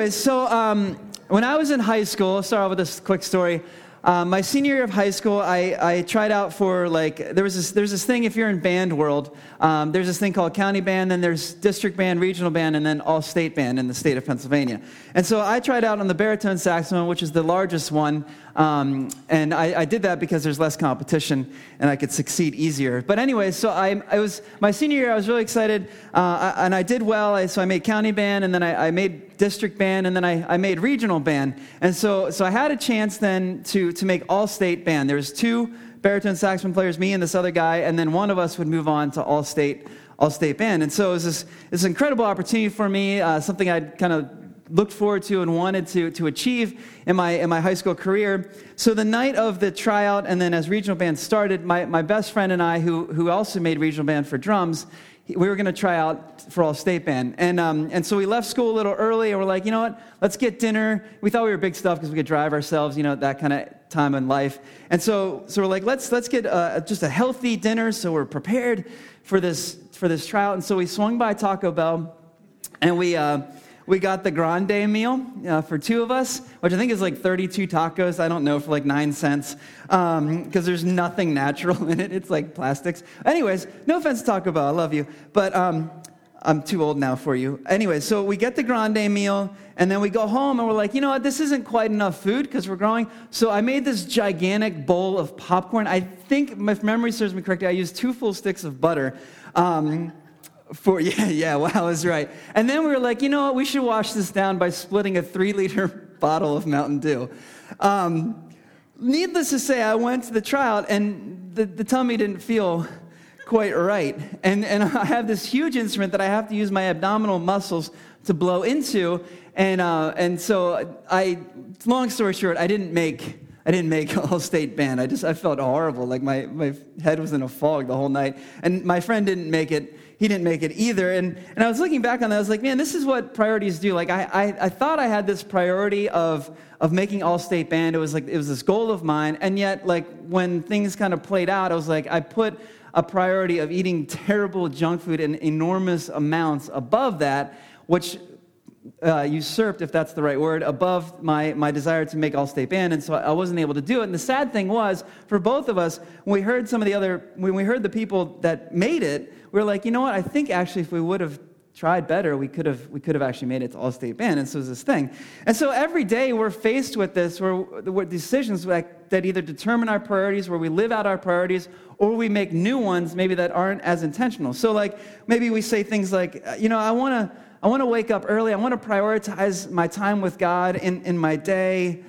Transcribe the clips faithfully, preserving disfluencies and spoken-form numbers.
anyways, so um, when I was in high school, I'll start off with this quick story. Um, my senior year of high school, I, I tried out for, like, there was this, there's this thing, if you're in band world, um, there's this thing called county band, then there's district band, regional band, and then all-state band in the state of Pennsylvania. And so I tried out on the baritone saxophone, which is the largest one, um, and I, I did that because there's less competition, and I could succeed easier. But anyway, so I, I was, my senior year, I was really excited, uh, and I did well, I, so I made county band, and then I, I made district band, and then I, I made regional band. And so so I had a chance then to, to make all-state band. There was two baritone saxophone players, me and this other guy, and then one of us would move on to all-state all-state band. And so it was this, this incredible opportunity for me, uh, something I'd kind of looked forward to and wanted to, to achieve in my in my high school career. So the night of the tryout, and then as regional band started, my, my best friend and I, who who also made regional band for drums, we were going to try out for all-state band. And um, and so we left school a little early, and we're like, you know what, let's get dinner. We thought we were big stuff because we could drive ourselves, you know, that kind of time in life. And so so we're like, let's let's get uh, just a healthy dinner so we're prepared for this for this tryout. And so we swung by Taco Bell, and we uh, we got the grande meal uh, for two of us, which I think is like thirty-two tacos, I don't know, for like nine cents, because um, there's nothing natural in it. It's like plastics. Anyways, no offense to Taco Bell, I love you, but um, I'm too old now for you. Anyway, so we get the grande meal, and then we go home, and we're like, you know what, this isn't quite enough food because we're growing, so I made this gigantic bowl of popcorn. I think, if memory serves me correctly, I used two full sticks of butter, um, For yeah, yeah, wow, I was right. And then we were like, you know what, we should wash this down by splitting a three-liter bottle of Mountain Dew. Um, needless to say, I went to the tryout, and the, the tummy didn't feel quite right. And and I have this huge instrument that I have to use my abdominal muscles to blow into, and uh, and so I, long story short, I didn't make. I didn't make all-state band. I just I felt horrible, like my, my head was in a fog the whole night. And my friend didn't make it. He didn't make it either. And and I was looking back on that. I was like, man, this is what priorities do. Like I I, I thought I had this priority of of making all-state band. It was like it was this goal of mine. And yet, like when things kind of played out, I was like, I put a priority of eating terrible junk food in enormous amounts above that, which Uh, usurped, if that's the right word, above my, my desire to make all-state band, and so I wasn't able to do it. And the sad thing was, for both of us, when we heard some of the other, when we heard the people that made it, we were like, you know what, I think actually if we would have tried better, we could have we could have actually made it to all-state band, and so it was this thing. And so every day we're faced with this, where, where decisions that, that either determine our priorities, where we live out our priorities, or we make new ones maybe that aren't as intentional. So like, maybe we say things like, you know, I want to I want to wake up early. I want to prioritize my time with God in, in my day.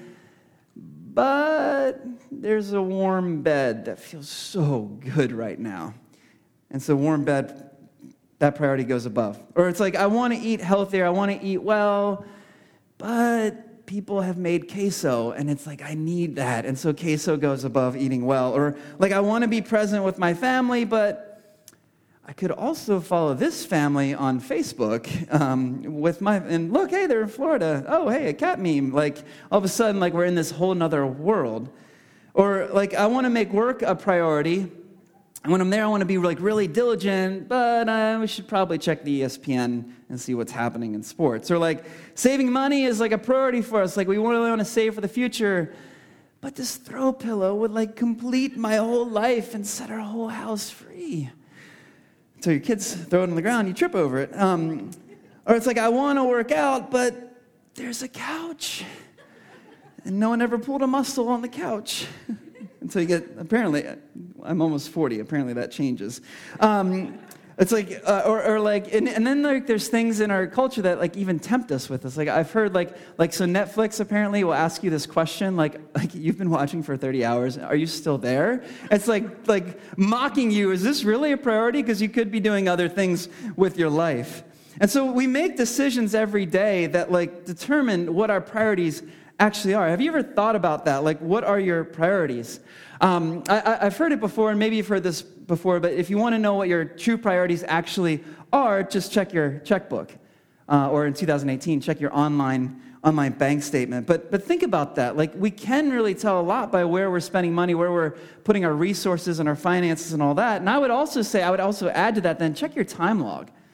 But there's a warm bed that feels so good right now. And so warm bed, that priority goes above. Or it's like, I want to eat healthier. I want to eat well. But people have made queso. And it's like, I need that. And so queso goes above eating well. Or like, I want to be present with my family, but I could also follow this family on Facebook um, with my, and look, hey, they're in Florida. Oh, hey, a cat meme. Like, all of a sudden, like, we're in this whole nother world. Or, like, I want to make work a priority. And when I'm there, I want to be, like, really diligent, but uh, we should probably check the E S P N and see what's happening in sports. Or, like, saving money is, like, a priority for us. Like, we really want to save for the future. But this throw pillow would, like, complete my whole life and set our whole house free. So your kids throw it on the ground, you trip over it. Um, or it's like, I want to work out, but there's a couch. And no one ever pulled a muscle on the couch. Until you get, apparently, I'm almost forty, apparently that changes. Um, it's like, uh, or, or like, and, and then like there's things in our culture that like even tempt us with this. Like I've heard like, like so Netflix apparently will ask you this question, like, like you've been watching for thirty hours, are you still there? It's like, like mocking you, is this really a priority? Because you could be doing other things with your life. And so we make decisions every day that like determine what our priorities actually are. Have you ever thought about that? Like, what are your priorities? Um, I, I've heard it before, and maybe you've heard this before, but if you want to know what your true priorities actually are, just check your checkbook. Uh, or in two thousand eighteen, check your online online bank statement. But but think about that. Like, we can really tell a lot by where we're spending money, where we're putting our resources and our finances and all that. And I would also say, I would also add to that then, check your time log.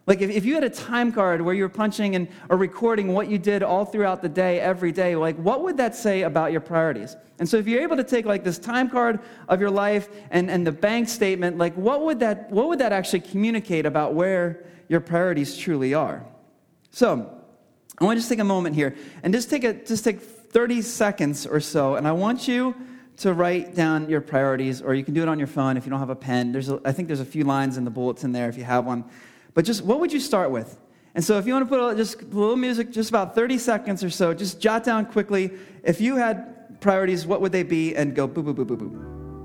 Like if, if you had a time card where you were punching and or recording what you did all throughout the day, every day, like what would that say about your priorities? And so if you're able to take like this time card of your life and, and the bank statement, like what would that what would that actually communicate about where your priorities truly are? So I want to just take a moment here and just take a just take thirty seconds or so, and I want you to write down your priorities, or you can do it on your phone if you don't have a pen. There's a, I think there's a few lines in the bulletin there if you have one. But just what would you start with? And so if you want to put a, just a little music, just about thirty seconds or so, just jot down quickly, if you had priorities, what would they be? And go boop, boop, boop, boop, boop.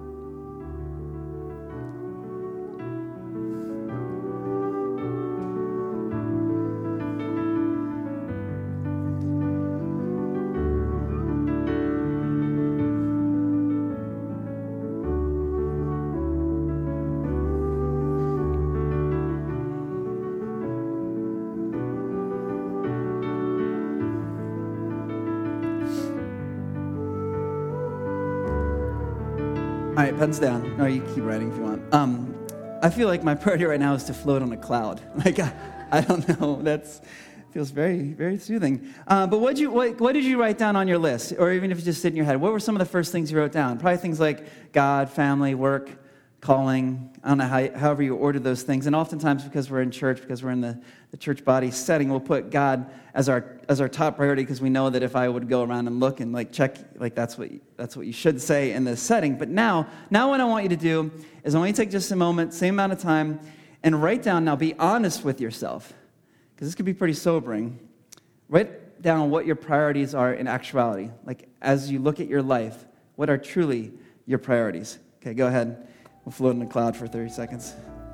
All right, pens down. Or you keep writing if you want. Um, I feel like my priority right now is to float on a cloud. Like, I, I don't know. That's feels very, very soothing. Uh, but what you what, what did you write down on your list? Or even if you just sit in your head, what were some of the first things you wrote down? Probably things like God, family, work, calling. I don't know how, however you ordered those things. And oftentimes, because we're in church, because we're in the, the church body setting, we'll put God as our as our top priority, because we know that if I would go around and look and like check, like that's what that's what you should say in this setting. But now, now what I want you to do is I want you to take just a moment, same amount of time, and write down. Now, be honest with yourself, because this could be pretty sobering. Write down what your priorities are in actuality. Like as you look at your life, what are truly your priorities? Okay, go ahead. We'll float in the cloud for thirty seconds.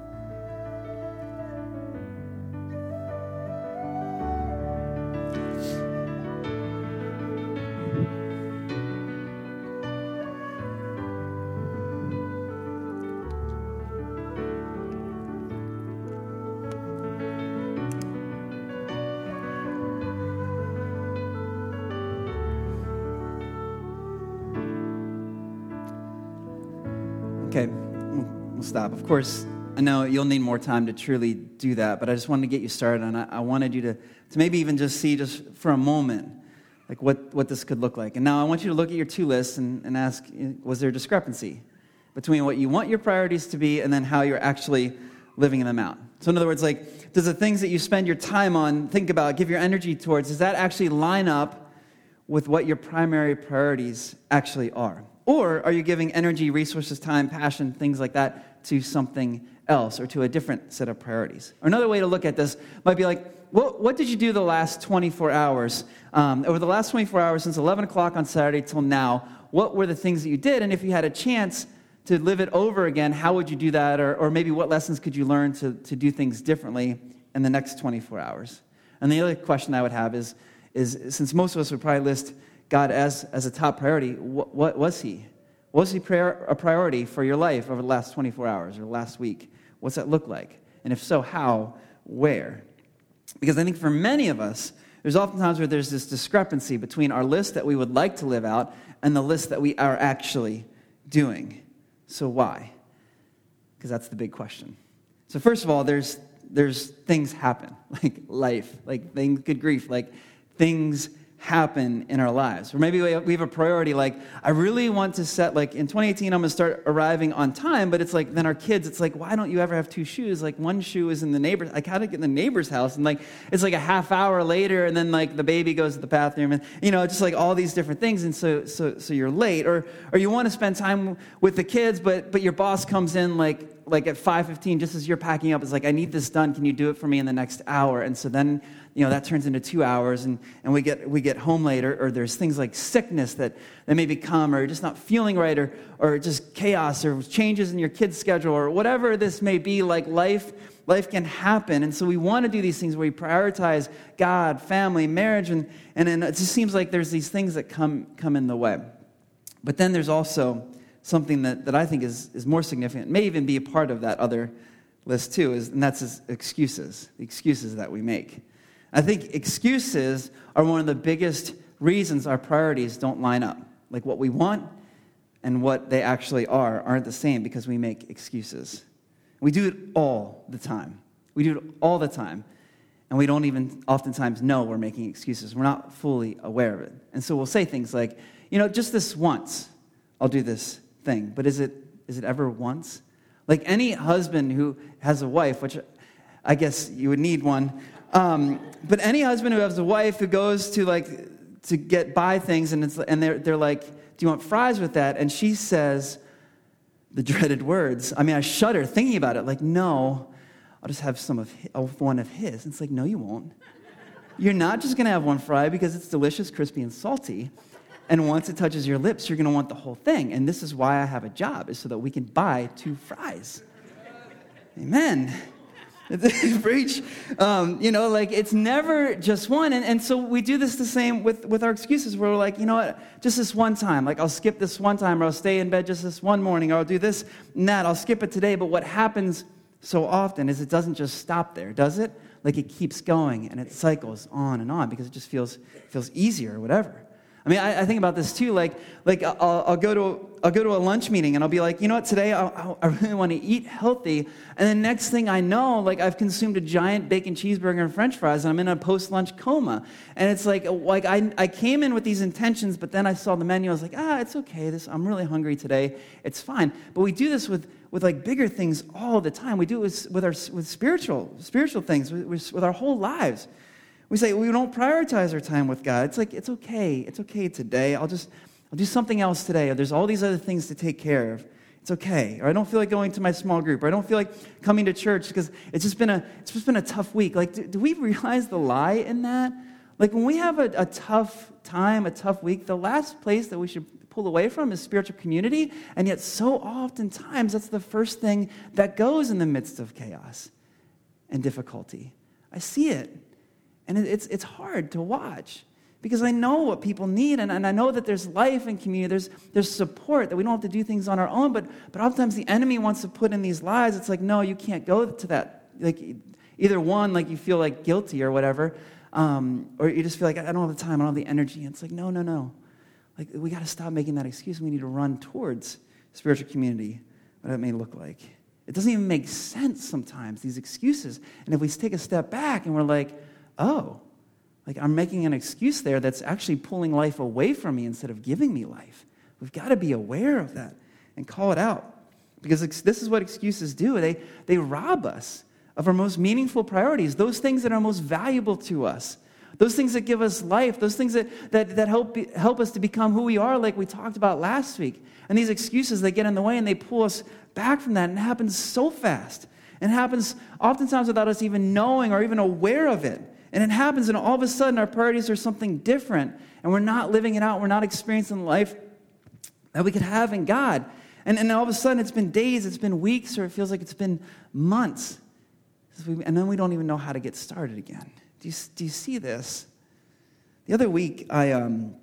Okay, we'll stop. Of course, I know you'll need more time to truly do that, but I just wanted to get you started, and I, I wanted you to, to maybe even just see, just for a moment, like what, what this could look like. And now I want you to look at your two lists and, and ask, was there a discrepancy between what you want your priorities to be and then how you're actually living them out? So in other words, like, does the things that you spend your time on, think about, give your energy towards, does that actually line up with what your primary priorities actually are? Or are you giving energy, resources, time, passion, things like that to something else or to a different set of priorities? Or another way to look at this might be like, what, what did you do the last twenty-four hours? Um, over the last twenty-four hours, since eleven o'clock on Saturday till now, what were the things that you did? And if you had a chance to live it over again, how would you do that? Or, or maybe what lessons could you learn to, to do things differently in the next twenty-four hours? And the other question I would have is, is since most of us would probably list God as, as a top priority, what, what was he? Was he prayer, a priority for your life over the last twenty-four hours or last week? What's that look like? And if so, how? Where? Because I think for many of us, there's oftentimes where there's this discrepancy between our list that we would like to live out and the list that we are actually doing. So why? Because that's the big question. So first of all, there's there's things happen, like life, like things, good grief, like things happen in our lives. Or maybe we have a priority like, I really want to set, like in twenty eighteen, I'm going to start arriving on time, but it's like, then our kids, it's like, why don't you ever have two shoes? Like one shoe is in the neighbor, like how to get in the neighbor's house, and like, it's like a half hour later, and then like the baby goes to the bathroom, and you know, just like all these different things, and so so so you're late, or or you want to spend time with the kids, but but your boss comes in like, like at five fifteen, just as you're packing up, it's like, I need this done, can you do it for me in the next hour? And so then, you know, that turns into two hours, and, and we get we get home later, or there's things like sickness that, that maybe come, or you're just not feeling right, or or just chaos, or changes in your kid's schedule, or whatever this may be, like life, life can happen. And so we want to do these things where we prioritize God, family, marriage, and, and, and it just seems like there's these things that come come in the way. But then there's also something that, that I think is, is more significant, may even be a part of that other list too, is, and that's excuses, the excuses that we make. I think excuses are one of the biggest reasons our priorities don't line up. Like what we want and what they actually are aren't the same because we make excuses. We do it all the time. We do it all the time. And we don't even oftentimes know we're making excuses. We're not fully aware of it. And so we'll say things like, you know, just this once, I'll do this thing. But is it is it ever once? Like any husband who has a wife, which I guess you would need one, um, but any husband who has a wife who goes to like to get buy things and it's and they're they're like, do you want fries with that? And she says the dreaded words. I mean, I shudder thinking about it. Like, no. I'll just have some of, his, of one of his. And it's like, no, you won't. You're not just going to have one fry because it's delicious, crispy, and salty. And once it touches your lips, you're going to want the whole thing. And this is why I have a job, is so that we can buy two fries. Amen. Preach. Um, you know, like, it's never just one. And, and so we do this the same with, with our excuses, where we're like, you know what, just this one time. Like, I'll skip this one time, or I'll stay in bed just this one morning, or I'll do this and that. I'll skip it today. But what happens so often is it doesn't just stop there, does it? Like it keeps going and it cycles on and on because it just feels feels easier or whatever. I mean, I, I think about this too. Like, like I'll, I'll go to I'll go to a lunch meeting and I'll be like, you know what, today I, I really want to eat healthy. And then next thing I know, like I've consumed a giant bacon cheeseburger and French fries, and I'm in a post-lunch coma. And it's like, like I I came in with these intentions, but then I saw the menu. I was like, ah, it's okay. This I'm really hungry today. It's fine. But we do this with. with like bigger things all the time. We do it with, with our with spiritual spiritual things, with, with our whole lives. We say we don't prioritize our time with God. It's like, it's okay. It's okay today. I'll just, I'll do something else today. Or there's all these other things to take care of. It's okay. Or I don't feel like going to my small group. Or I don't feel like coming to church because it's just been a, it's just been a tough week. Like, do, do we realize the lie in that? Like when we have a, a tough time, a tough week, the last place that we should pull away from is spiritual community, and yet so oftentimes that's the first thing that goes in the midst of chaos and difficulty. I see it, and it's it's hard to watch because I know what people need, and, and I know that there's life in community, there's there's support, that we don't have to do things on our own, but but oftentimes the enemy wants to put in these lies. It's like, no, you can't go to that. Like either one, like you feel like guilty or whatever, um, or you just feel like, I don't have the time, I don't have the energy. And it's like, no, no, no. Like, we got to stop making that excuse. We need to run towards spiritual community, what it may look like. It doesn't even make sense sometimes, these excuses. And if we take a step back and we're like, oh, like I'm making an excuse there that's actually pulling life away from me instead of giving me life. We've got to be aware of that and call it out. Because this is what excuses do. They, they rob us of our most meaningful priorities, those things that are most valuable to us. Those things that give us life, those things that, that, that help, help us to become who we are, like we talked about last week. And these excuses, they get in the way and they pull us back from that. And it happens so fast. And it happens oftentimes without us even knowing or even aware of it. And it happens and all of a sudden our priorities are something different. And we're not living it out. We're not experiencing life that we could have in God. And, and all of a sudden it's been days, it's been weeks, or it feels like it's been months. And then we don't even know how to get started again. Do you, do you see this? The other week, I um,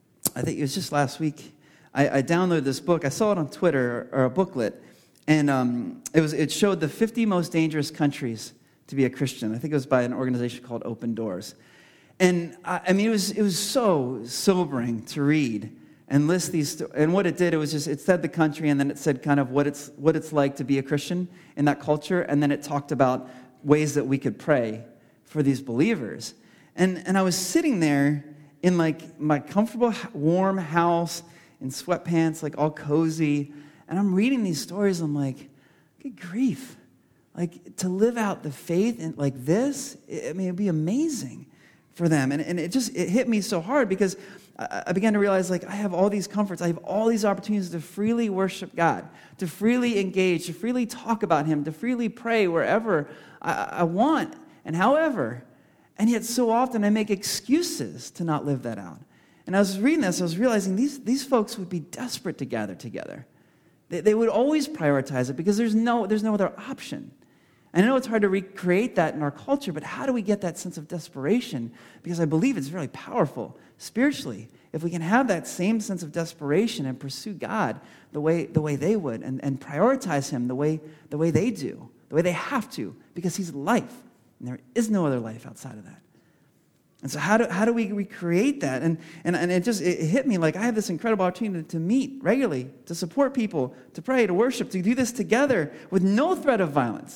I think it was just last week, I, I downloaded this book. I saw it on Twitter, or, or a booklet, and um, it was it showed the fifty most dangerous countries to be a Christian. I think it was by an organization called Open Doors. And I, I mean, it was it was so sobering to read and list these. And what it did, it was just it said the country, and then it said kind of what it's what it's like to be a Christian in that culture, and then it talked about ways that we could pray for these believers. And and I was sitting there in like my comfortable, warm house in sweatpants, like all cozy, and I'm reading these stories. I'm like, good grief. Like to live out the faith in like this, I mean, it'd be amazing for them. And, and it just, it hit me so hard because I, I began to realize like I have all these comforts. I have all these opportunities to freely worship God, to freely engage, to freely talk about Him, to freely pray wherever I, I want. And however, and yet so often I make excuses to not live that out. And I was reading this, I was realizing these, these folks would be desperate to gather together. They, they would always prioritize it because there's no, there's no other option. And I know it's hard to recreate that in our culture, but how do we get that sense of desperation? Because I believe it's really powerful spiritually. If we can have that same sense of desperation and pursue God the way, the way they would and, and prioritize Him the way, the way they do, the way they have to, because He's life. And there is no other life outside of that. And so how do how do we recreate that? And and, and it just it hit me like I have this incredible opportunity to meet regularly, to support people, to pray, to worship, to do this together with no threat of violence.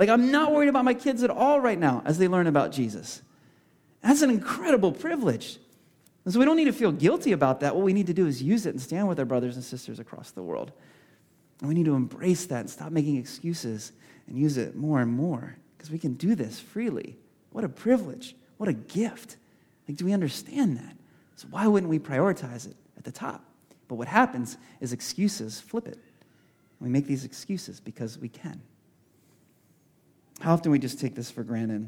Like, I'm not worried about my kids at all right now as they learn about Jesus. That's an incredible privilege. And so we don't need to feel guilty about that. What we need to do is use it and stand with our brothers and sisters across the world. And we need to embrace that and stop making excuses and use it more and more, because we can do this freely. What a privilege. What a gift. Like, do we understand that? So why wouldn't we prioritize it at the top? But what happens is excuses flip it. We make these excuses because we can. How often we just take this for granted?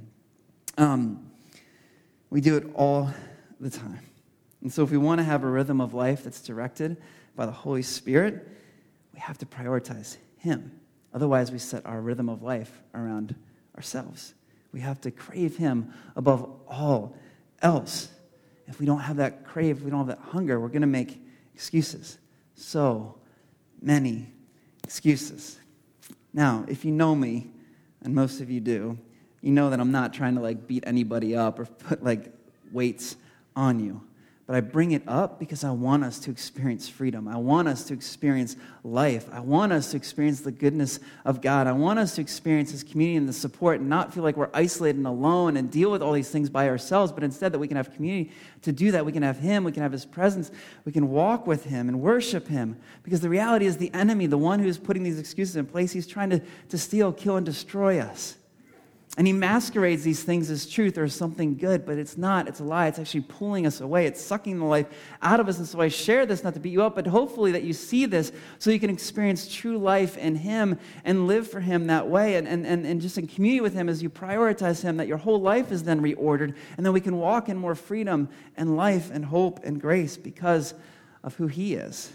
Um, we do it all the time. And so if we want to have a rhythm of life that's directed by the Holy Spirit, we have to prioritize Him. Otherwise, we set our rhythm of life around ourselves. We have to crave Him above all else. If we don't have that crave, if we don't have that hunger, we're going to make excuses. So many excuses. Now, if you know me, and most of you do, you know that I'm not trying to like beat anybody up or put like weights on you. But I bring it up because I want us to experience freedom. I want us to experience life. I want us to experience the goodness of God. I want us to experience His community and the support and not feel like we're isolated and alone and deal with all these things by ourselves, but instead that we can have community. To do that, we can have Him, we can have His presence, we can walk with Him and worship Him. Because the reality is the enemy, the one who is putting these excuses in place, he's trying to, to steal, kill, and destroy us. And he masquerades these things as truth or as something good, but it's not. It's a lie. It's actually pulling us away. It's sucking the life out of us. And so I share this not to beat you up, but hopefully that you see this so you can experience true life in Him and live for Him that way. And, and, and, and just in community with Him as you prioritize Him, that your whole life is then reordered. And then we can walk in more freedom and life and hope and grace because of who He is.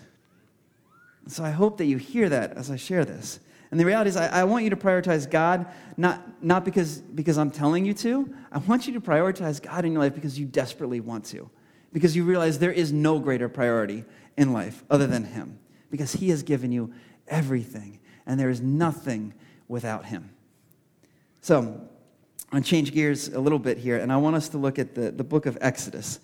And so I hope that you hear that as I share this. And the reality is, I, I want you to prioritize God, not, not because, because I'm telling you to. I want you to prioritize God in your life because you desperately want to. Because you realize there is no greater priority in life other than Him. Because He has given you everything, and there is nothing without Him. So, I'm going to change gears a little bit here, and I want us to look at the, the book of Exodus.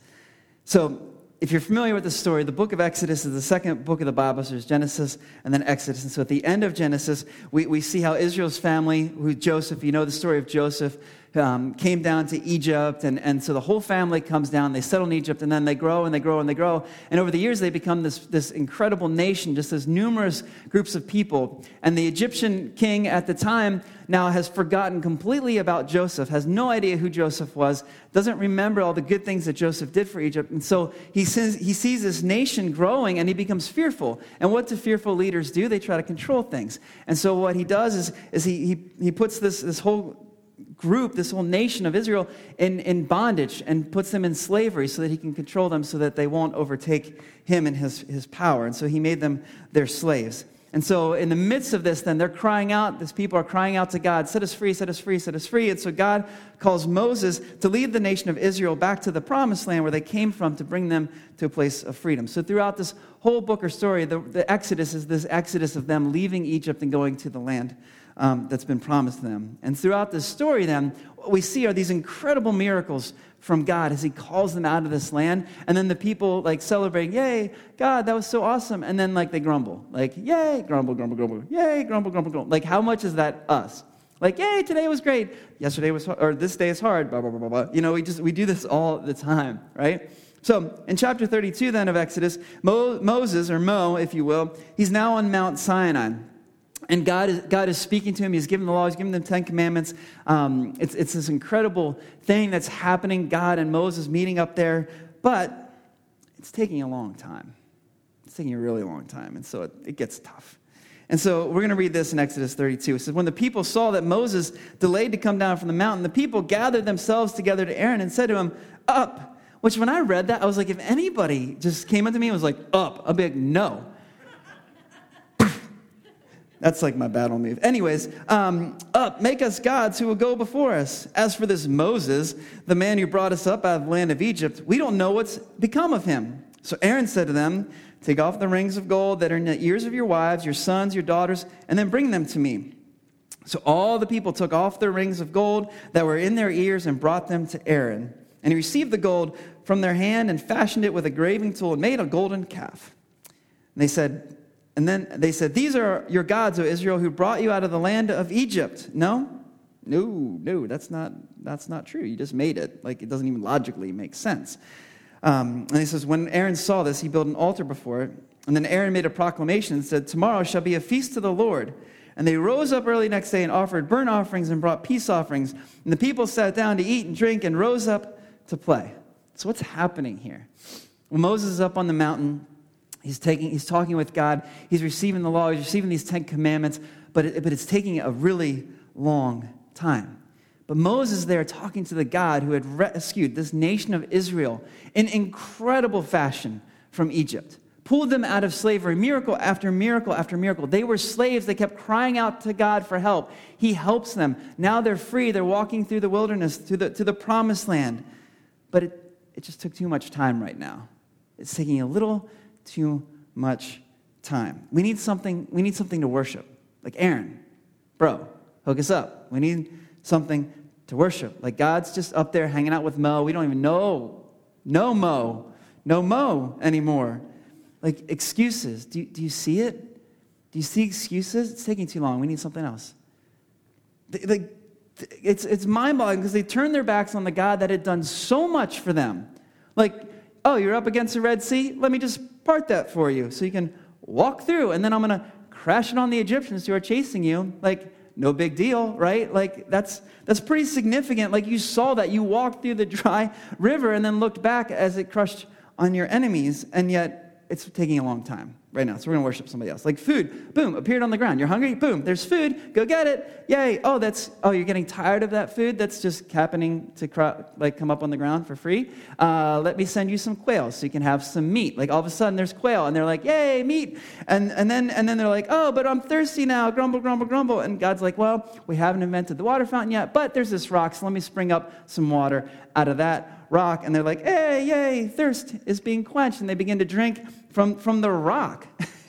So, if you're familiar with the story, the book of Exodus is the second book of the Bible. So there's Genesis and then Exodus. And so at the end of Genesis, we, we see how Israel's family, who Joseph, you know the story of Joseph, um, came down to Egypt. And, and so the whole family comes down. They settle in Egypt, and then they grow and they grow and they grow. And over the years, they become this, this incredible nation, just this numerous groups of people. And the Egyptian king at the time now has forgotten completely about Joseph, has no idea who Joseph was, doesn't remember all the good things that Joseph did for Egypt. And so he sees, he sees this nation growing, and he becomes fearful. And what do fearful leaders do? They try to control things. And so what he does is, is he, he, he puts this, this whole group, this whole nation of Israel in, in bondage and puts them in slavery so that he can control them so that they won't overtake him and his, his power. And so he made them their slaves. And so in the midst of this, then, they're crying out. These people are crying out to God, set us free, set us free, set us free. And so God calls Moses to lead the nation of Israel back to the promised land where they came from to bring them to a place of freedom. So throughout this whole book or story, the, the Exodus is this exodus of them leaving Egypt and going to the land um, that's been promised to them. And throughout this story, then, what we see are these incredible miracles from God as He calls them out of this land. And then the people like celebrating, yay, God, that was so awesome. And then like they grumble, like, yay, grumble, grumble, grumble, yay, grumble, grumble, grumble. Like, how much is that us? Like, yay, today was great. Yesterday was, or this day is hard, blah, blah, blah, blah, blah. You know, we just, we do this all the time, right? So in chapter thirty-two then of Exodus, Mo, Moses, or Mo, if you will, he's now on Mount Sinai. And God is, God is speaking to him. He's given the law. He's given them Ten Commandments. Um, it's, it's this incredible thing that's happening, God and Moses meeting up there. But it's taking a long time. It's taking a really long time. And so it, it gets tough. And so we're going to read this in Exodus thirty-two. It says, when the people saw that Moses delayed to come down from the mountain, the people gathered themselves together to Aaron and said to him, up. Which when I read that, I was like, if anybody just came up to me and was like, up, I'd be like, no. That's like my battle move. Anyways, um, up, make us gods who will go before us. As for this Moses, the man who brought us up out of the land of Egypt, we don't know what's become of him. So Aaron said to them, take off the rings of gold that are in the ears of your wives, your sons, your daughters, and then bring them to me. So all the people took off their rings of gold that were in their ears and brought them to Aaron. And he received the gold from their hand and fashioned it with a graving tool and made a golden calf. And they said, And then they said, these are your gods, O Israel, who brought you out of the land of Egypt. No? no, no, that's not, that's not true. You just made it. Like, it doesn't even logically make sense. Um, and he says, when Aaron saw this, he built an altar before it. And then Aaron made a proclamation and said, tomorrow shall be a feast to the Lord. And they rose up early next day and offered burnt offerings and brought peace offerings. And the people sat down to eat and drink and rose up to play. So what's happening here? Well, Moses is up on the mountain. He's taking, he's talking with God. He's receiving the law. He's receiving these Ten Commandments. But, it, but it's taking a really long time. But Moses is there talking to the God who had rescued this nation of Israel in incredible fashion from Egypt. Pulled them out of slavery, miracle after miracle after miracle. They were slaves. They kept crying out to God for help. He helps them. Now they're free. They're walking through the wilderness, to the, to the promised land. But it, it just took too much time right now. It's taking a little too much time. We need something, we need something to worship. Like Aaron, bro, hook us up. We need something to worship. Like God's just up there hanging out with Mo. We don't even know, no Mo, no Mo anymore. Like excuses. Do, do you see it? Do you see excuses? It's taking too long. We need something else. Like, it's, it's mind-boggling because they turned their backs on the God that had done so much for them. Like, oh, you're up against the Red Sea? Let me just part that for you so you can walk through. And then I'm going to crash it on the Egyptians who are chasing you. Like, no big deal, right? Like, that's that's pretty significant. Like, you saw that. You walked through the dry river and then looked back as it crushed on your enemies. And yet, it's taking a long time right now. So we're going to worship somebody else. Like food, boom, appeared on the ground. You're hungry? Boom, there's food. Go get it. Yay. Oh, that's, oh, you're getting tired of that food? That's just happening to cro- like come up on the ground for free? Uh, let me send you some quail so you can have some meat. Like all of a sudden there's quail and they're like, yay, meat. And and then and then they're like, oh, but I'm thirsty now. Grumble, grumble, grumble. And God's like, well, we haven't invented the water fountain yet, but there's this rock, so let me spring up some water out of that rock. And they're like, hey, yay, thirst is being quenched. And they begin to drink from, from the rock.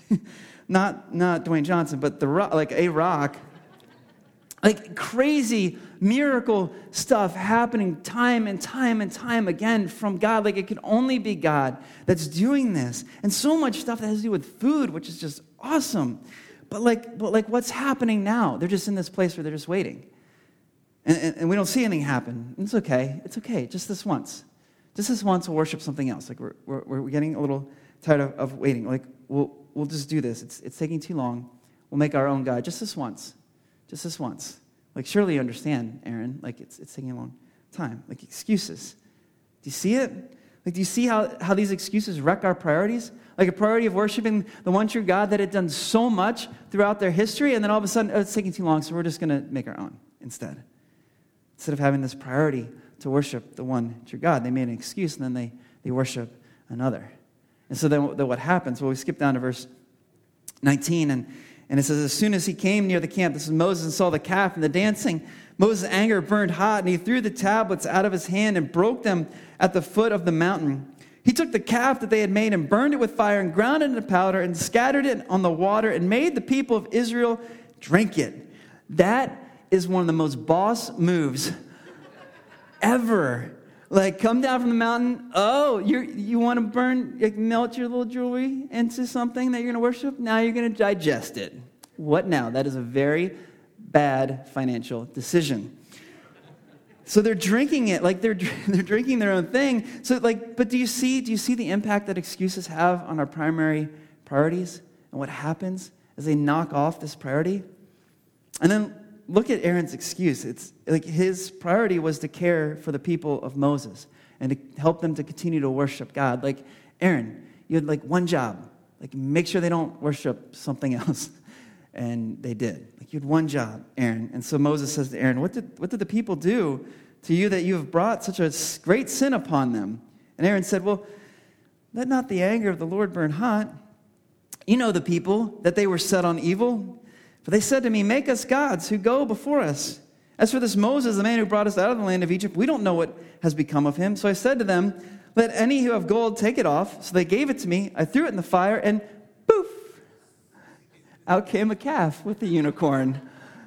not not Dwayne Johnson, but the rock, like a rock. Like crazy miracle stuff happening time and time and time again from God. Like it can only be God that's doing this. And so much stuff that has to do with food, which is just awesome. But like, but like what's happening now? They're just in this place where they're just waiting. And, and, and we don't see anything happen. It's okay. It's okay. Just this once. Just this once we'll worship something else. Like we're we're, we're getting a little tired of, of waiting. Like we'll we'll just do this. It's it's taking too long. We'll make our own God. Just this once. Just this once. Like surely you understand, Aaron. Like it's it's taking a long time. Like excuses. Do you see it? Like do you see how, how these excuses wreck our priorities? Like a priority of worshiping the one true God that had done so much throughout their history, and then all of a sudden, oh, it's taking too long, so we're just going to make our own instead. Instead of having this priority to worship the one true God, they made an excuse, and then they, they worship another. And so then, then what happens? Well, we skip down to verse nineteen, and, and it says, as soon as he came near the camp, this is Moses, and saw the calf and the dancing, Moses' anger burned hot, and he threw the tablets out of his hand and broke them at the foot of the mountain. He took the calf that they had made and burned it with fire and ground it into powder and scattered it on the water and made the people of Israel drink it. That is one of the most boss moves ever. Like, come down from the mountain. Oh, you you want to burn, like, melt your little jewelry into something that you're going to worship? Now you're going to digest it. What now? That is a very bad financial decision. So they're drinking it, like they're they're drinking their own thing. So like, but do you see do you see the impact that excuses have on our primary priorities and what happens as they knock off this priority? And then look at Aaron's excuse. It's like his priority was to care for the people of Moses and to help them to continue to worship God. Like Aaron, you had like one job, like make sure they don't worship something else. And they did. Like you had one job, Aaron. And so Moses says to Aaron, what did, what did the people do to you that you have brought such a great sin upon them? And Aaron said, well, let not the anger of the Lord burn hot. You know the people, that they were set on evil. For they said to me, make us gods who go before us. As for this Moses, the man who brought us out of the land of Egypt, we don't know what has become of him. So I said to them, let any who have gold take it off. So they gave it to me. I threw it in the fire, and poof, out came a calf with a unicorn.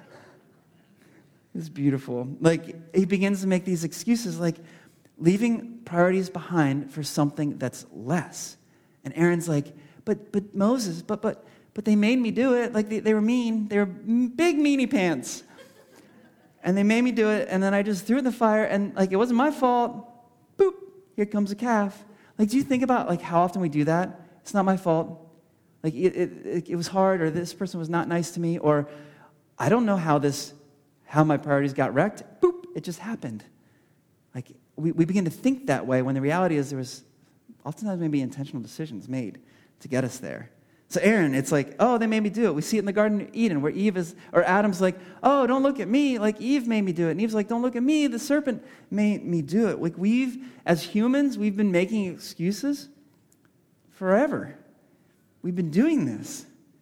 It's beautiful. Like, he begins to make these excuses, like leaving priorities behind for something that's less. And Aaron's like, but but Moses, but but but they made me do it. Like, they, they were mean. They were big meanie pants. and they made me do it, and then I just threw it in the fire, and like it wasn't my fault. Boop, here comes a calf. Like, do you think about like how often we do that? It's not my fault. Like it, it, it was hard, or this person was not nice to me, or I don't know how this, how my priorities got wrecked. Boop, it just happened. Like we, we begin to think that way when the reality is there was oftentimes maybe intentional decisions made to get us there. So Aaron, it's like, oh, they made me do it. We see it in the Garden of Eden where Eve is, or Adam's like, oh, don't look at me. Like Eve made me do it. And Eve's like, don't look at me. The serpent made me do it. Like we've, as humans, we've been making excuses forever. We've been doing this.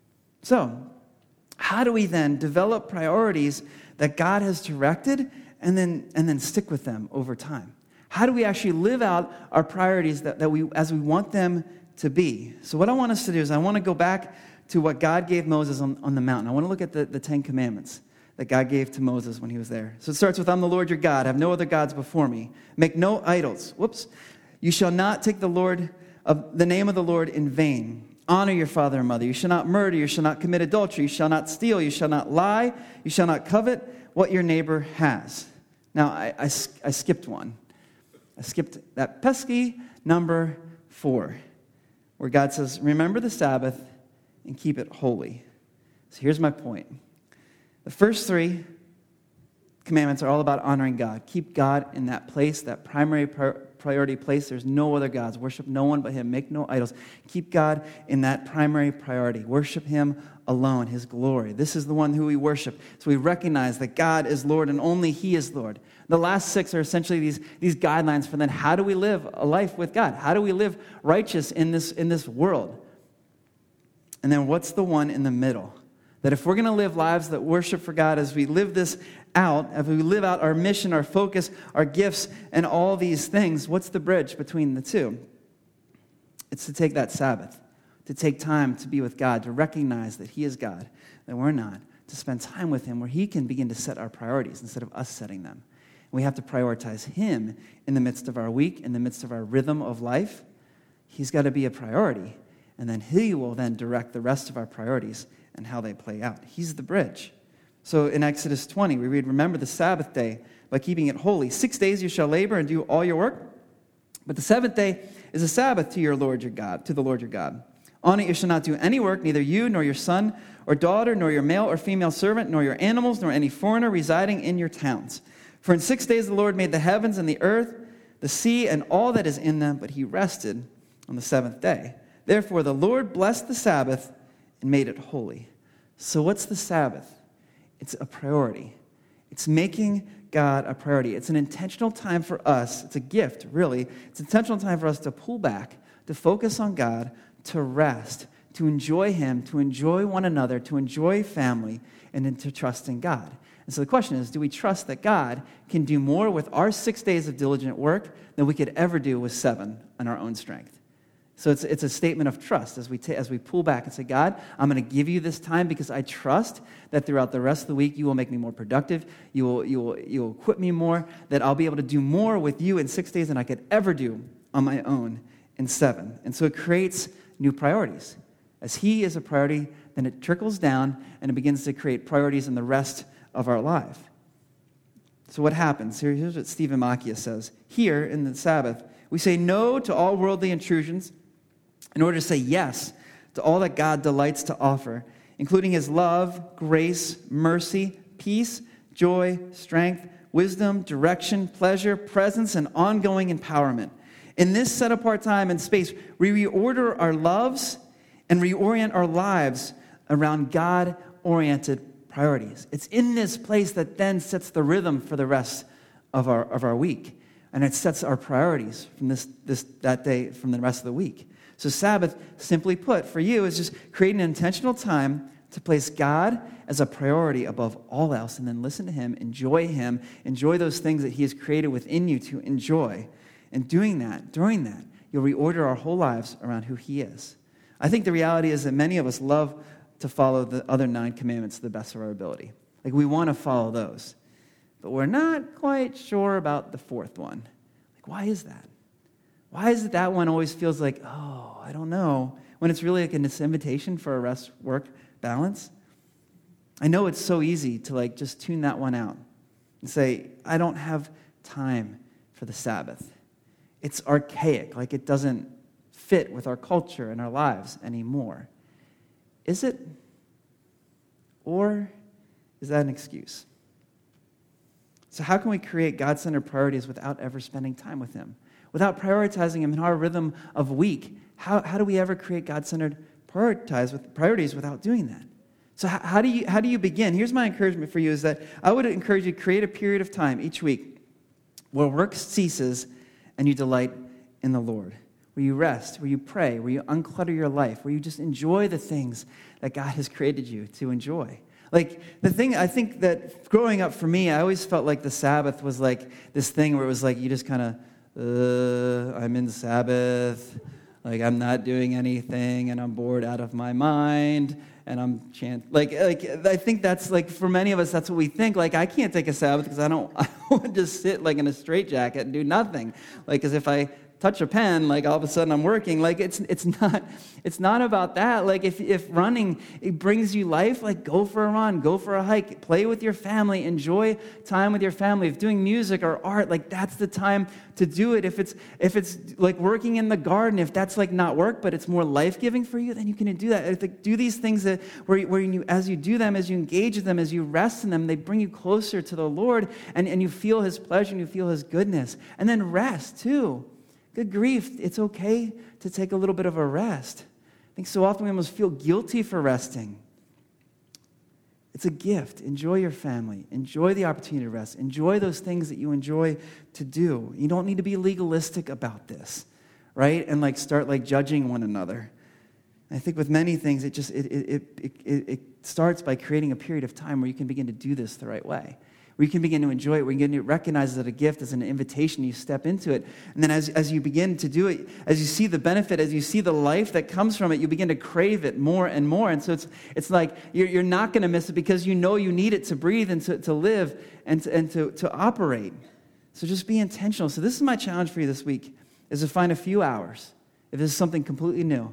So how do we then develop priorities that God has directed and then, and then stick with them over time? How do we actually live out our priorities that, that we, as we want them to be? So what I want us to do is I want to go back to what God gave Moses on, on the mountain. I want to look at the, the Ten Commandments that God gave to Moses when he was there. So it starts with, I'm the Lord your God. Have no other gods before me. Make no idols. Whoops. You shall not take the Lord of the name of the Lord in vain. Honor your father and mother. You shall not murder. You shall not commit adultery. You shall not steal. You shall not lie. You shall not covet what your neighbor has. Now, I, I, I skipped one. I skipped that pesky number four, where God says, remember the Sabbath and keep it holy. So here's my point. The first three commandments are all about honoring God. Keep God in that place, that primary priority place. There's no other gods. Worship no one but him. Make no idols. Keep God in that primary priority. Worship him alone, his glory. This is the one who we worship. So we recognize that God is Lord and only he is Lord. The last six are essentially these, these guidelines for then how do we live a life with God? How do we live righteous in this, in this world? And then what's the one in the middle? That if we're going to live lives that worship for God, as we live this out, as we live out our mission, our focus, our gifts, and all these things, what's the bridge between the two? It's to take that Sabbath, to take time to be with God, to recognize that he is God, that we're not, to spend time with him where he can begin to set our priorities instead of us setting them. We have to prioritize him in the midst of our week, in the midst of our rhythm of life. He's got to be a priority. And then he will then direct the rest of our priorities and how they play out. He's the bridge. So in Exodus twenty, we read, remember the Sabbath day by keeping it holy. Six days you shall labor and do all your work. But the seventh day is a Sabbath to your Lord your God, to the Lord your God. On it you shall not do any work, neither you nor your son or daughter, nor your male or female servant, nor your animals, nor any foreigner residing in your towns. For in six days the Lord made the heavens and the earth, the sea, and all that is in them, but he rested on the seventh day. Therefore the Lord blessed the Sabbath and made it holy. So what's the Sabbath? It's a priority. It's making God a priority. It's an intentional time for us. It's a gift, really. It's an intentional time for us to pull back, to focus on God, to rest, to enjoy him, to enjoy one another, to enjoy family, and then to trust in God. And so the question is, do we trust that God can do more with our six days of diligent work than we could ever do with seven on our own strength? So it's it's a statement of trust as we ta- as we pull back and say, God, I'm going to give you this time because I trust that throughout the rest of the week you will make me more productive, you will you will you will equip me more, that I'll be able to do more with you in six days than I could ever do on my own in seven. And so it creates new priorities. As he is a priority, then it trickles down and it begins to create priorities in the rest of our life. So what happens? Here, here's what Stephen Macchia says. Here in the Sabbath, we say no to all worldly intrusions in order to say yes to all that God delights to offer, including his love, grace, mercy, peace, joy, strength, wisdom, direction, pleasure, presence, and ongoing empowerment. In this set-apart time and space, we reorder our loves and reorient our lives around God-oriented priorities. It's in this place that then sets the rhythm for the rest of our of our week. And it sets our priorities from this, this that day from the rest of the week. So Sabbath, simply put, for you is just creating an intentional time to place God as a priority above all else and then listen to him, enjoy him, enjoy those things that he has created within you to enjoy. And doing that, during that, you'll reorder our whole lives around who he is. I think the reality is that many of us love to follow the other nine commandments to the best of our ability. Like we want to follow those. But we're not quite sure about the fourth one. Like, why is that? Why is it that one always feels like, oh, I don't know, when it's really like an invitation for a rest-work balance? I know it's so easy to like just tune that one out. and say, I don't have time for the Sabbath. It's archaic, like it doesn't fit with our culture and our lives anymore. Is it? Or is that an excuse? So how can we create God-centered priorities without ever spending time with him? Without prioritizing him in our rhythm of week, how, how do we ever create God-centered prioritize with priorities without doing that? So how, how do you how do you begin? Here's my encouragement for you is that I would encourage you to create a period of time each week where work ceases and you delight in the Lord, where you rest, where you pray, where you unclutter your life, where you just enjoy the things that God has created you to enjoy. Like, the thing, I think that growing up for me, I always felt like the Sabbath was like this thing where it was like you just kind of, uh, I'm in Sabbath, like I'm not doing anything, and I'm bored out of my mind, and I'm chant. Like, like I think that's like, for many of us, that's what we think. Like, I can't take a Sabbath because I don't, I don't want to just sit like in a straitjacket and do nothing. Like, as if I touch a pen, like all of a sudden I'm working. Like it's it's not it's not about that. Like if if running it brings you life, like go for a run, go for a hike, play with your family, enjoy time with your family. If doing music or art, like that's the time to do it. If it's if it's like working in the garden, if that's like not work, but it's more life-giving for you, then you can do that. If like, do these things that where where you as you do them, as you engage with them, as you rest in them, they bring you closer to the Lord, and, and you feel his pleasure and you feel his goodness. And then rest too. Good grief, it's okay to take a little bit of a rest. I think so often we almost feel guilty for resting. It's a gift. Enjoy your family. Enjoy the opportunity to rest. Enjoy those things that you enjoy to do. You don't need to be legalistic about this, right? And like start like judging one another. I think with many things, it just it it it it, it starts by creating a period of time where you can begin to do this the right way. Where you can begin to enjoy it, where you can recognize that a gift is an invitation, you step into it. And then as, as you begin to do it, as you see the benefit, as you see the life that comes from it, you begin to crave it more and more. And so it's it's like you're, you're not going to miss it because you know you need it to breathe and to, to live and, to, and to, to operate. So just be intentional. So this is my challenge for you this week, is to find a few hours, if this is something completely new,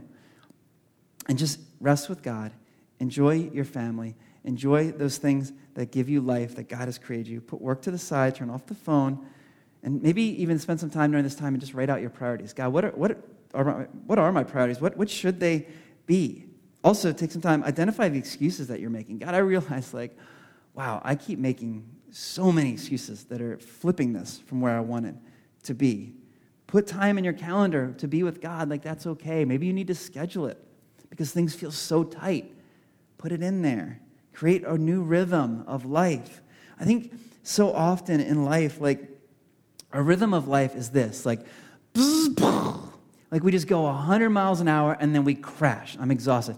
and just rest with God, enjoy your family, enjoy those things that give you life, that God has created you. Put work to the side, turn off the phone, and maybe even spend some time during this time and just write out your priorities. God, what are what are my, what are my priorities? What what should they be? Also, take some time, identify the excuses that you're making. God, I realize, like, wow, I keep making so many excuses that are flipping this from where I want it to be. Put time in your calendar to be with God. Like, that's okay. Maybe you need to schedule it because things feel so tight. Put it in there. Create a new rhythm of life. I think so often in life, like, a rhythm of life is this, like, like we just go one hundred miles an hour and then we crash. I'm exhausted.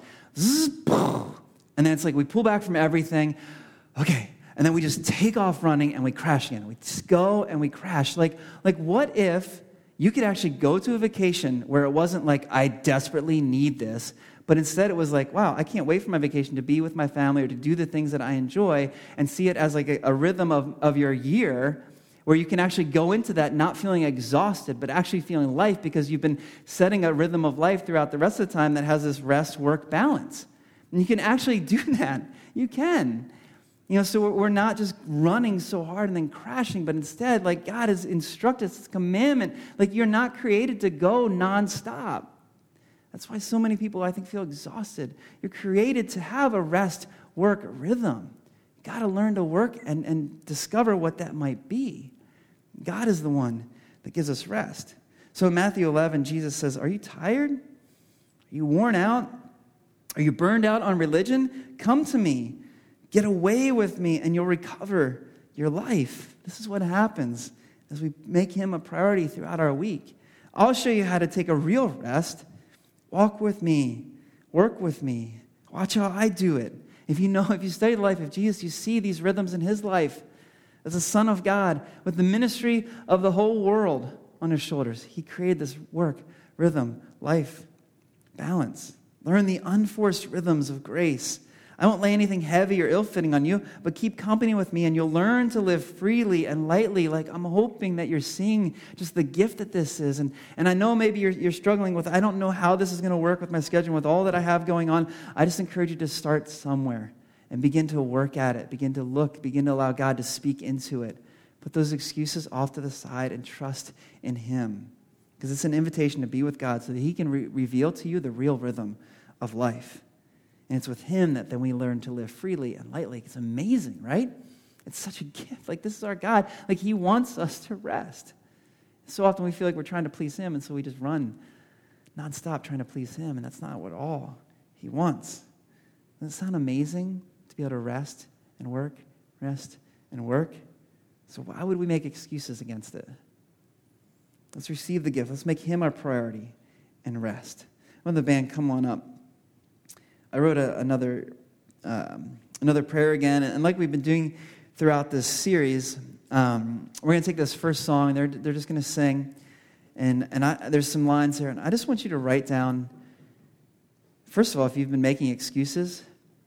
And then it's like we pull back from everything. Okay. And then we just take off running and we crash again. We just go and we crash. Like, like what if you could actually go to a vacation where it wasn't like, I desperately need this, but instead it was like, wow, I can't wait for my vacation to be with my family or to do the things that I enjoy, and see it as like a, a rhythm of, of your year where you can actually go into that not feeling exhausted, but actually feeling life because you've been setting a rhythm of life throughout the rest of the time that has this rest-work balance. And you can actually do that. You can. You know, so we're not just running so hard and then crashing, but instead, like God has instructed us, it's a commandment, like you're not created to go nonstop. That's why so many people, I think, feel exhausted. You're created to have a rest-work rhythm. You've got to learn to work and, and discover what that might be. God is the one that gives us rest. So in Matthew eleven, Jesus says, are you tired? Are you worn out? Are you burned out on religion? Come to me. Get away with me, and you'll recover your life. This is what happens as we make him a priority throughout our week. I'll show you how to take a real rest. Walk with me. Work with me. Watch how I do it. If you know, if you study the life of Jesus, you see these rhythms in his life. As the Son of God, with the ministry of the whole world on his shoulders, he created this work, rhythm, life, balance. Learn the unforced rhythms of grace. I won't lay anything heavy or ill-fitting on you, but keep company with me, and you'll learn to live freely and lightly. Like, I'm hoping that you're seeing just the gift that this is. And, and I know maybe you're, you're struggling with, I don't know how this is going to work with my schedule, with all that I have going on. I just encourage you to start somewhere. and begin to work at it, begin to look, begin to allow God to speak into it. Put those excuses off to the side and trust in him. Because it's an invitation to be with God so that he can re- reveal to you the real rhythm of life. And it's with him that then we learn to live freely and lightly. It's amazing, right? It's such a gift. Like, this is our God. Like, he wants us to rest. So often we feel like we're trying to please him, and so we just run nonstop trying to please him, and that's not what all he wants. Doesn't it sound amazing to be able to rest and work, rest and work? So why would we make excuses against it? Let's receive the gift. Let's make him our priority and rest. When the band come on up, I wrote a, another um, another prayer again, and like we've been doing throughout this series, um, we're going to take this first song, and they're they're just going to sing, and and I, there's some lines here, and I just want you to write down. First of all, if you've been making excuses,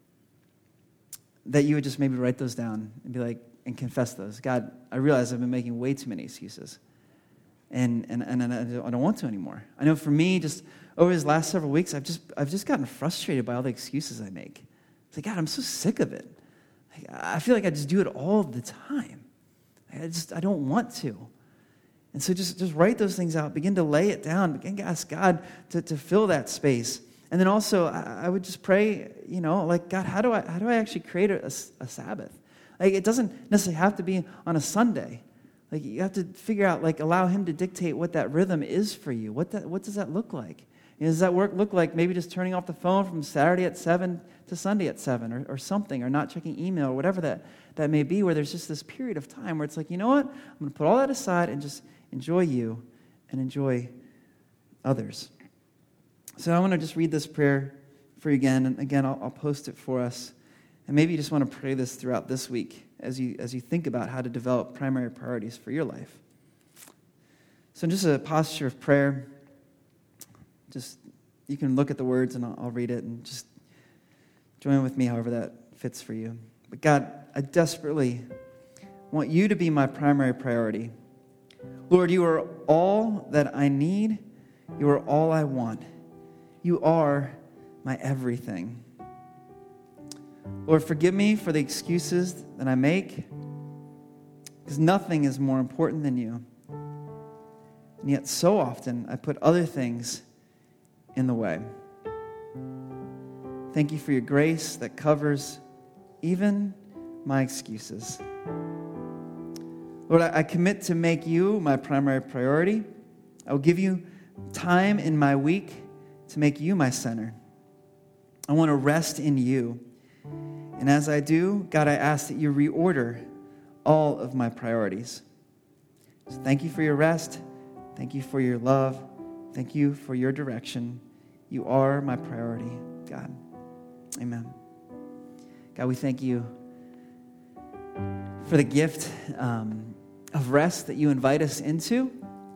that you would just maybe write those down and be like, and confess those. God, I realize I've been making way too many excuses. And, and and I don't want to anymore. I know for me, just over these last several weeks, I've just I've just gotten frustrated by all the excuses I make. It's like, God, I'm so sick of it. Like, I feel like I just do it all the time. I just I don't want to. And so just, just write those things out. Begin to lay it down. Begin to ask God to, to fill that space. And then also, I, I would just pray, you know, like, God, how do I how do I actually create a, a, a Sabbath? Like, it doesn't necessarily have to be on a Sunday. Like, you have to figure out, like, allow him to dictate what that rhythm is for you. What that, what does that look like? You know, does that work look like maybe just turning off the phone from Saturday at seven to Sunday at seven or, or something, or not checking email or whatever that, that may be, where there's just this period of time where it's like, you know what? I'm going to put all that aside and just enjoy you and enjoy others. So I want to just read this prayer for you again. And again, I'll, I'll post it for us. And maybe you just want to pray this throughout this week as you as you think about how to develop primary priorities for your life. So in just a posture of prayer, just you can look at the words and I'll, I'll read it and just join with me however that fits for you. But God, I desperately want you to be my primary priority. Lord, you are all that I need. You are all I want. You are my everything. Lord, forgive me for the excuses that I make, because nothing is more important than you. And yet so often I put other things in the way. Thank you for your grace that covers even my excuses. Lord, I commit to make you my primary priority. I will give you time in my week to make you my center. I want to rest in you. And as I do, God, I ask that you reorder all of my priorities. So thank you for your rest. Thank you for your love. Thank you for your direction. You are my priority, God. Amen. God, we thank you for the gift um, of rest that you invite us into.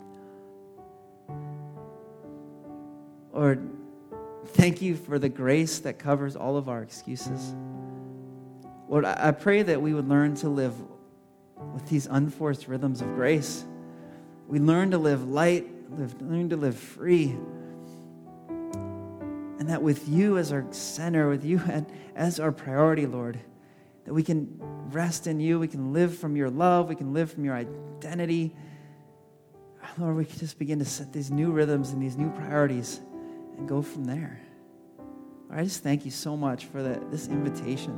Lord, thank you for the grace that covers all of our excuses. Lord, I pray that we would learn to live with these unforced rhythms of grace. We learn to live light, live, learn to live free. And that with you as our center, with you as our priority, Lord, that we can rest in you, we can live from your love, we can live from your identity. Lord, we can just begin to set these new rhythms and these new priorities and go from there. Lord, I just thank you so much for the, this invitation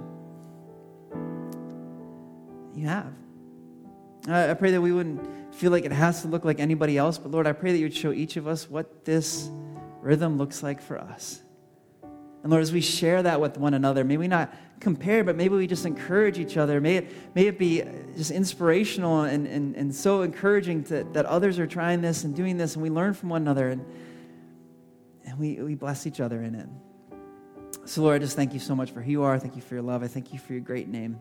you have. I pray that we wouldn't feel like it has to look like anybody else, but Lord, I pray that you would show each of us what this rhythm looks like for us. And Lord, as we share that with one another, may we not compare, but maybe we just encourage each other. May it, may it be just inspirational and, and, and so encouraging to, that others are trying this and doing this, and we learn from one another, and, and we, we bless each other in it. So Lord, I just thank you so much for who you are. Thank you for your love. I thank you for your great name.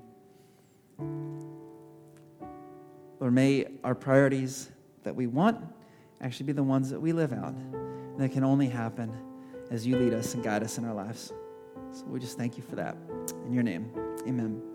Lord, may our priorities that we want actually be the ones that we live out. And that can only happen as you lead us and guide us in our lives. So we just thank you for that. In your name, amen.